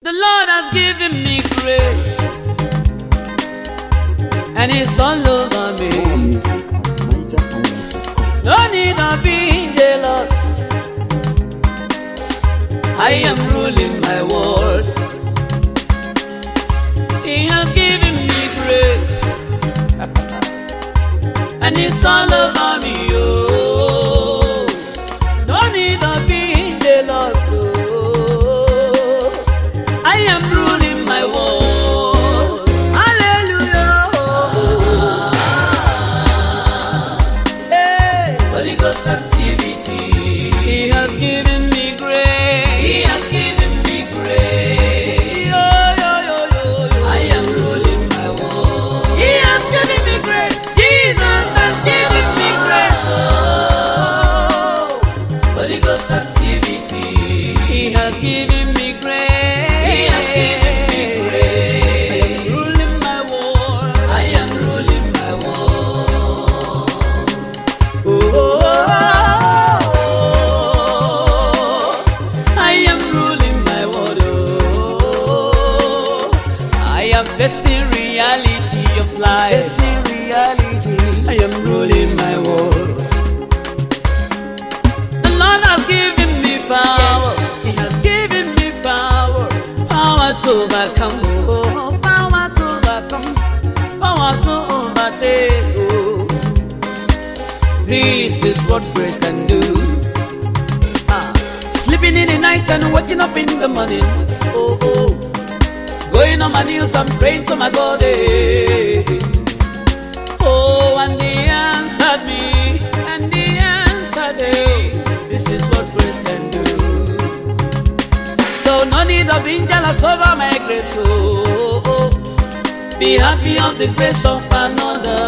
The Lord has given me grace, and it's all over me. More music at NigerIsland.com. No need of being jealous. I am ruling my world. He has given me grace, and it's all over me. Oh, no need of being jealous. Oh, I am ruling my world. Hallelujah. Hey, Holy Ghost activity. He has given me grace. He has given me grace. Yo, yo, yo, yo, yo. I am ruling my world. He has given me grace. Jesus has given me grace. Oh, Holy Ghost activity. He has given me grace. He has given me grace. I am ruling my world. I am ruling my world. Oh, I am ruling my world. Oh, I am facing reality of life. Facing reality. I am ruling my world. The Lord has given me power. He has given me power. Power to overcome. Oh, power to overcome. Power to overtake. Oh, this is what grace can do. Sleeping in the night and waking up in the morning. Oh, oh. Going on my knees and praying to my God. Oh, and He answered me. And He answered me. This is what grace can do. So no need of being jealous over my grace. Oh, oh. Be happy of the grace of another,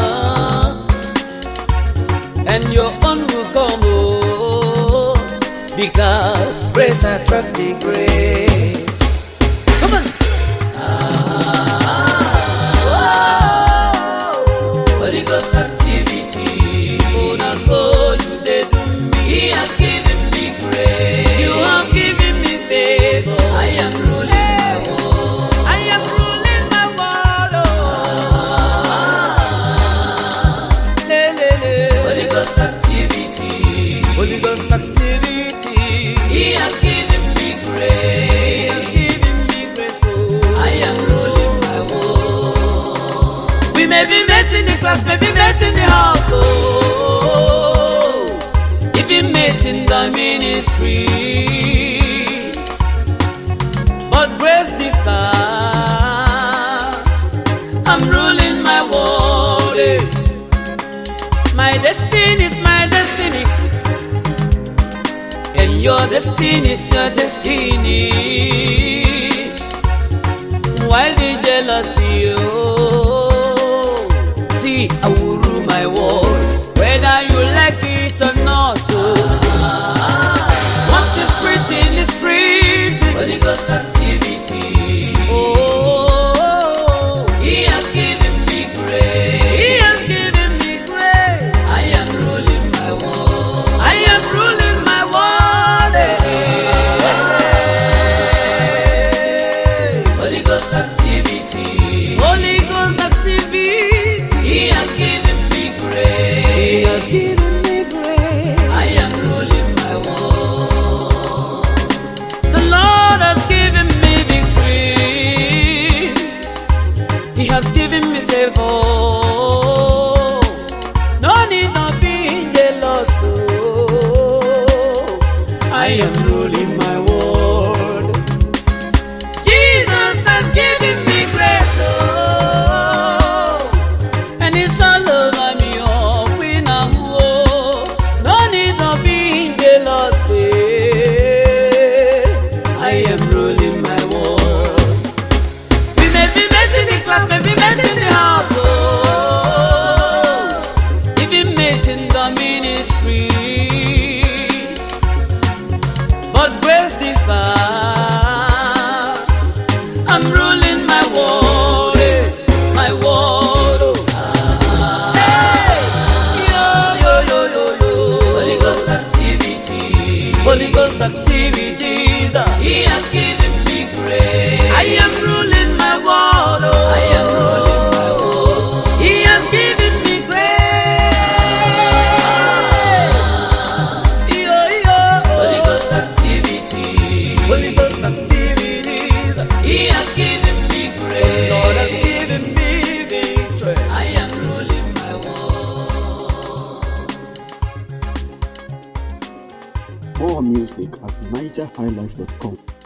and your own will come. Oh, because grace attracts the grace. Come on. Holy Ghost activity. Oh, that's so you did do me. He has given me grace. You have given me favor. I am ruling my world. I am ruling my world. Oh. Le, le, le. Holy Ghost activity. Holy Ghost activity. He has given me grace. He has given me grace. Oh. I am ruling my world. We may be met in the class, may be met in the house. Oh, even met in the ministry. But grace differs. I'm ruling my world. My destiny is my destiny, and your destiny is your destiny. While the jealousy, oh, see, I will rule my world, whether you like it or not. Oh, what is written is written. Holy Ghost activity. Oh, He has given me grace. He has given me grace. I am ruling my world. I am ruling my world. Holy Ghost activity. Holy Ghost activity. He has given me grace. He has given me grace. I am ruling my world. The Lord has given me victory. He has given me favor. No need of being jealous. Oh, I am ruling my world. Jesus has given me grace. Oh, and it's all over me. Oh, we know. Oh, no need of being jealous. I am ruling my world. We may be met in the class, may be met in the house. Oh, even met in the ministry. But grace differs. I'm ruling my world, my world. Oh. Hey, yo, yo, yo, yo, yo. Holy Ghost activity. Holy Ghost activity. He has given me music at nigerhighlife.com.